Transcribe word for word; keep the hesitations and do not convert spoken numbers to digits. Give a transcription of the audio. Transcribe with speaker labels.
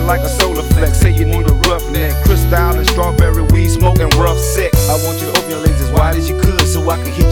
Speaker 1: like a solar flex. Say you need a roughneck, crystal and strawberry weed smoking rough sex. I want you to open your legs as wide as you could so I can hear